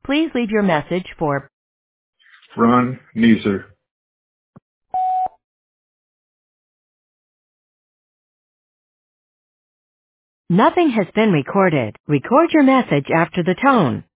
Please leave your message for Ron Neeser. Nothing has been recorded. Record your message after the tone.